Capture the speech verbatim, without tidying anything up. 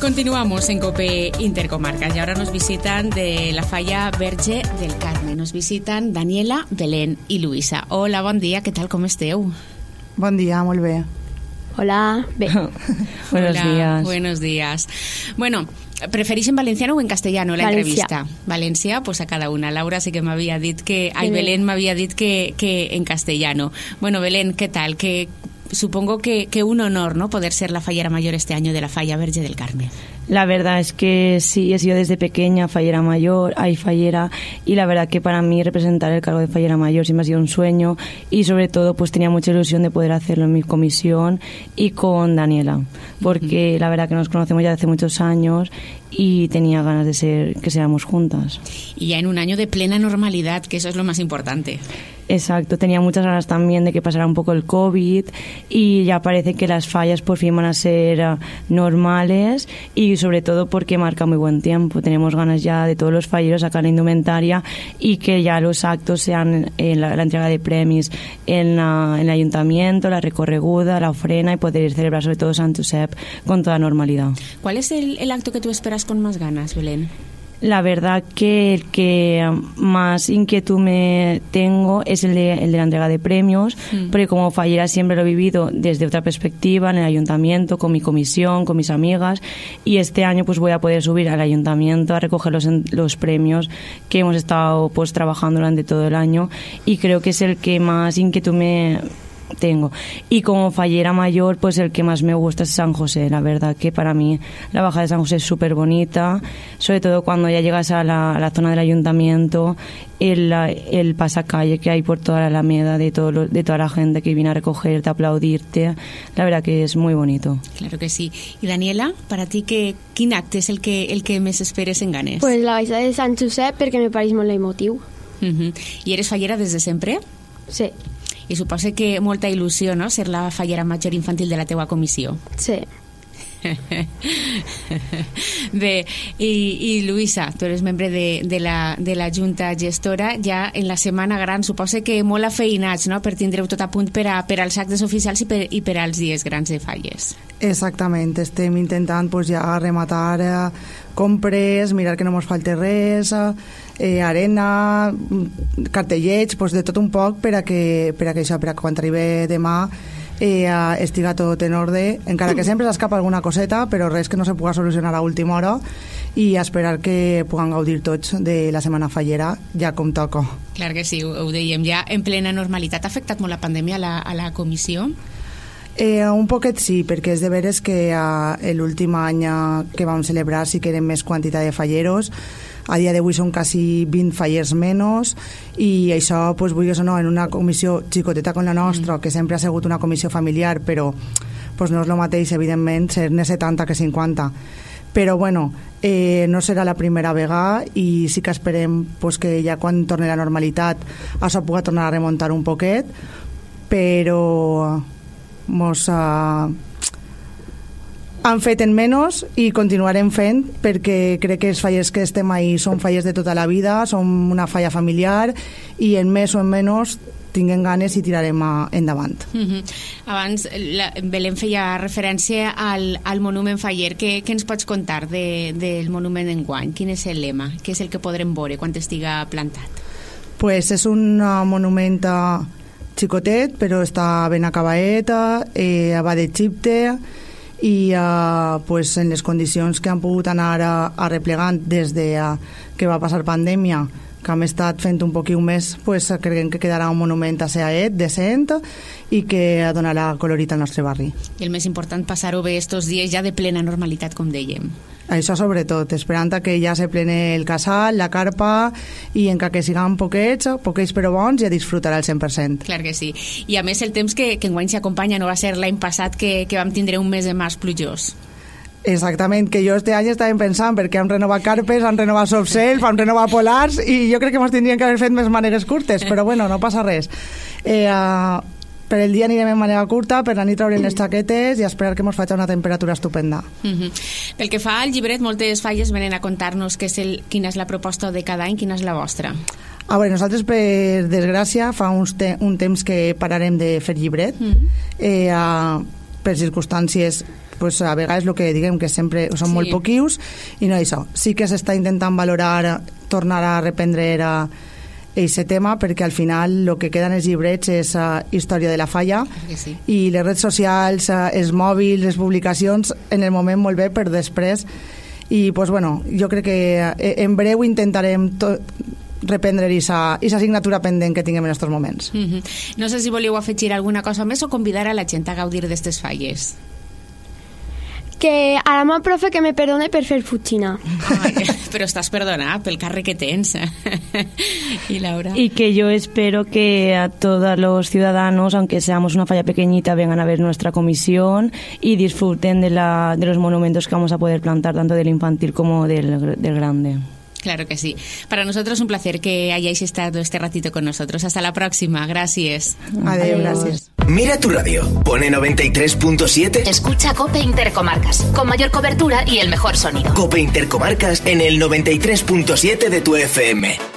Continuamos en COPE Intercomarcas y ahora nos visitan de la Falla Verge del Carme. Nos visitan Daniela, Belén i Luisa. Hola, bon dia, què tal, com esteu? Bon dia, molt bé. Hola, bé. Buenos Hola, días. Buenos días. Bueno, ¿preferís en valenciano o en castellano la Valencià. entrevista? Valencià, pues a cada una. Laura sí que m'havia dit que... Ai, Belén m'havia dit que, que en castellano. Bueno, Belén, ¿qué tal? Que supongo que, que un honor, ¿no?, poder ser la fallera mayor este año de la Falla Verge del Carme. La verdad es que sí, he sido desde pequeña fallera mayor, hay fallera, y la verdad que para mí representar el cargo de fallera mayor siempre ha sido un sueño, y sobre todo pues tenía mucha ilusión de poder hacerlo en mi comisión y con Daniela, porque uh-huh. la verdad que nos conocemos ya hace muchos años y tenía ganas de ser que seamos juntas. Y ya en un año de plena normalidad, que eso es lo más importante. Exacto, tenía muchas ganas también de que pasara un poco el COVID y ya parece que las fallas por fin van a ser uh, normales, y sobre todo porque marca muy buen tiempo. Tenemos ganas ya de todos los falleros sacar la indumentaria y que ya los actos sean en la, la entrega de premios en, uh, en el ayuntamiento, la recorreguda, la ofrena, y poder celebrar sobre todo Sant Josep con toda normalidad. ¿Cuál es el, el acto que tú esperas con más ganas, Belén? La verdad que el que más inquietud me tengo es el de, el de la entrega de premios, mm. porque como fallera siempre lo he vivido desde otra perspectiva, en el ayuntamiento, con mi comisión, con mis amigas, y este año pues voy a poder subir al ayuntamiento a recoger los, los premios que hemos estado pues trabajando durante todo el año, y creo que es el que más inquietud me tengo. Y como fallera mayor, pues el que más me gusta es San José. La verdad que para mí la bajada de San José es súper bonita, sobre todo cuando ya llegas a la, a la zona del ayuntamiento, el, el pasacalle que hay por toda la alameda de, todo lo, de toda la gente que viene a recogerte, a aplaudirte. La verdad que es muy bonito. Claro que sí. Y Daniela, para ti, ¿qué, quin acte és el que, el que més esperes en ganes? Pues la baixada de Sant Josep, perquè me pareix molt emotiu. Uh-huh. I eres fallera des de sempre? Sí. I suposa que molta il·lusió, no?, ser la fallera major infantil de la teua comissió. Sí. Bé, i, i Luisa, tu eres membre de, de, la, de la Junta Gestora. Ja en la Setmana Gran suposa que molt afeinats, no?, per tindreu tot a punt per, a, per als actes oficials i per, i per als dies grans de falles. Exactament, estem intentant pues, ja rematar eh, compres, mirar que no mos falte res, eh, arena, cartellets, pues, de tot un poc per a que, per a que això, per a que quan arribi demà eh, estiga tot en ordre, encara que sempre s'escapa alguna coseta, però res que no se puga solucionar a última hora, i esperar que puguem gaudir tots de la Setmana Fallera ja com toca. Clar que sí, ho, ho dèiem ja en plena normalitat. Ha afectat molt la pandèmia a la, a la comissió? Eh, un poquet sí, perquè és de veres que eh, l'últim any que vam celebrar sí que eren més quantitat de falleros. A dia d'avui són quasi vint fallers menys, i això, pues, vulguis o no, en una comissió xicoteta com la nostra, mm. que sempre ha sigut una comissió familiar, però pues, no és el mateix, evidentment, ser-ne setanta que cinquanta. Però, bueno, eh, no serà la primera vegada, i sí que esperem pues, que ja quan torni la normalitat això pugui tornar a remuntar un poquet, però mos uh, han fet en menys i continuarem fent, perquè crec que els fallers que estem ahí són fallers de tota la vida, són una falla familiar, i en més o en menys tinguem ganes i tirarem a, endavant. Uh-huh. Abans la, Belén feia referència al, al monument faller. Què, què ens pots contar de, del monument d'enguany? Quin és el lema? Què és el que podrem veure quan estiga plantat? Pues és un uh, monument uh, xicotet, però està ben acabadet, eh, va de xipte, i uh, pues, en les condicions que han pogut anar a, a replegant des de uh, que va passar pandèmia, que hem estat fent un poquiu més, pues, creiem que quedarà un monument asseat, decent, i que donarà colorit al nostre barri. I el més important, passar-ho bé estos dies ja de plena normalitat, com dèiem. Això sobretot, esperant que ja se plene el casal, la carpa, i encara que siguin poquets, poquets però bons, ja disfrutarà al cent per cent. Clar que sí. I a més el temps que, que enguany s'acompanya no va ser l'any passat que, que vam tindre un mes de març plujós. Exactament, que jo este any estàvem pensant, perquè hem renovat carpes, han renovat softshell, hem renovat polars, i jo crec que ens tindrien que haver fet més mànegues curtes, però bueno, no passa res. Eh, uh, per el dia anirem en manera curta, per la nit traurem les xaquetes i esperar que ens faci una temperatura estupenda. Uh-huh. Pel que fa al llibret, moltes falles venen a contar-nos què és el, quina és la proposta de cada any, quina és la vostra. A veure, nosaltres, per desgràcia, fa uns te un temps que pararem de fer llibret. Uh-huh. eh, uh, per circumstàncies pues, a vegades el que diguem que sempre són sí. molt poquius i no això. Sí que s'està intentant valorar, tornar a reprendre aquest tema, perquè al final el que queda en els llibrets és uh, història de la falla sí. i les redes socials, uh, els mòbils, les publicacions, en el moment molt bé, per després. I pues, bueno, jo crec que uh, en breu intentarem to- reprendre aquesta assignatura pendent que tinguem en aquests moments. Mm-hmm. No sé si volíeu afegir alguna cosa més o convidar a la gent a gaudir d'aquestes falles. Que a la meva profe que me perdone per fer fuchina. Ay, però estàs perdonat pel càrrec que tens. Y Laura. Y que yo espero que a todos los ciudadanos, aunque seamos una falla pequeñita, vengan a ver nuestra comisión y disfruten de, la, de los monumentos que vamos a poder plantar, tanto del infantil como del, del grande. Claro que sí. Para nosotros un placer que hayáis estado este ratito con nosotros. Hasta la próxima. Gracias. Adiós, gracias. Mira tu radio, pone noventa y tres punto siete. Escucha COPE Intercomarcas, con mayor cobertura y el mejor sonido. COPE Intercomarcas en el noventa y tres punto siete de tu F M.